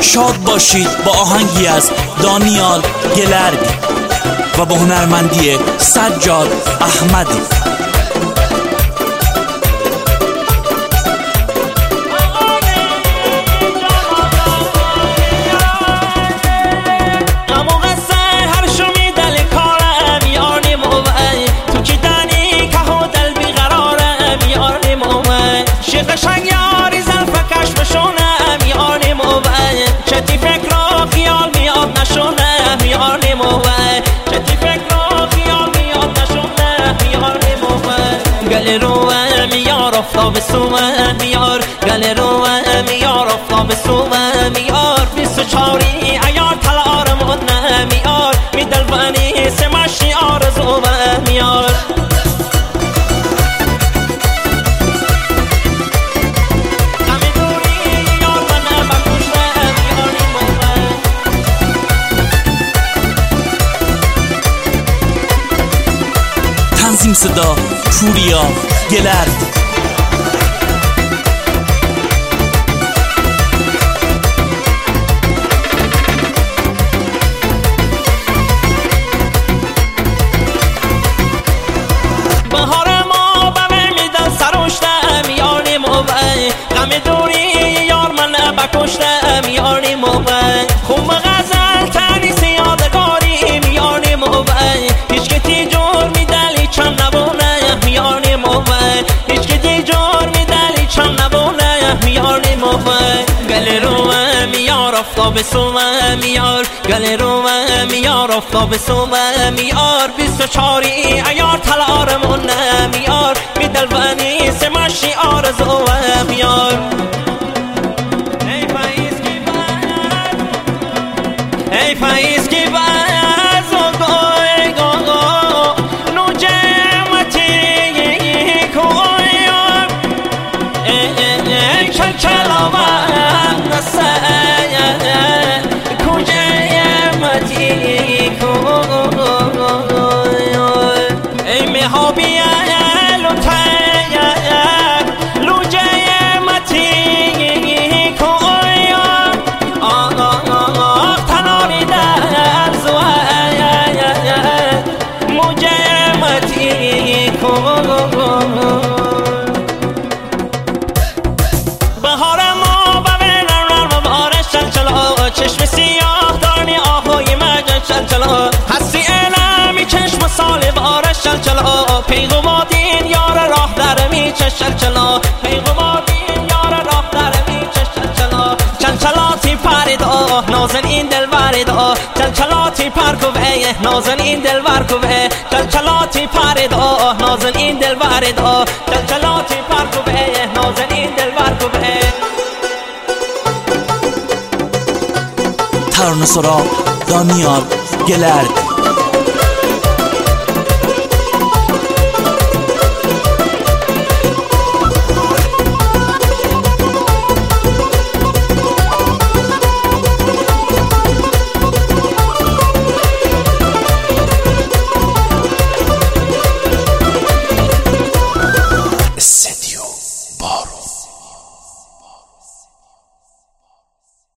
شاد باشید با آهنگی از دانیال گلردی و با هنرمندی سجاد احمدی. گل روم یار آفتاب سوم یار، گل روم یار آفتاب سوم یار، 24 عیار تلارمون یار، می دلبانی سمشی آرزوم یار. تنظیم صدا پوریا گلرد. بهار ما بمه میدن سروشتم یاری موبای، غم دوری یار من بکشتم یاری موبای، خوب غزل تنیس یادگاری یاری موبای، هیچ که تیجور میدلی چند نبونه یاری موبای، هیچ که تیجور میدلی چند نبونه یاری موبای. گل روم یار آفتاب سوم یار، گل روم یار آفتاب سوم یار، 24 عیار تلارمون یار، می دلبانی سمشی آرزوم یار. ای پاییز کی باد، ای پاییز کی باد گوی گو نوجمتی کوی ای چلچلا نسای کوجمتی کوی ای مهابی بهار ما ببینم و بارش چلچلا، چشم سیاه دارنی آهوی مجن چلچلا، هستی علمی چشم سال بارش چلچلا، پیغمادین یار راه در می چلچلا، پیغمادین یار راه در می چلچلا، چلچلاتی پریدا نازن این دل وردا، چلچلاتی پرکوه نازن این دل ورکوه، چلچلاتی پریدا نازن این دل وردا، چلچلاتی پرکوه نازن این دل ورکوه. ترانه سرا دانیال گلرد.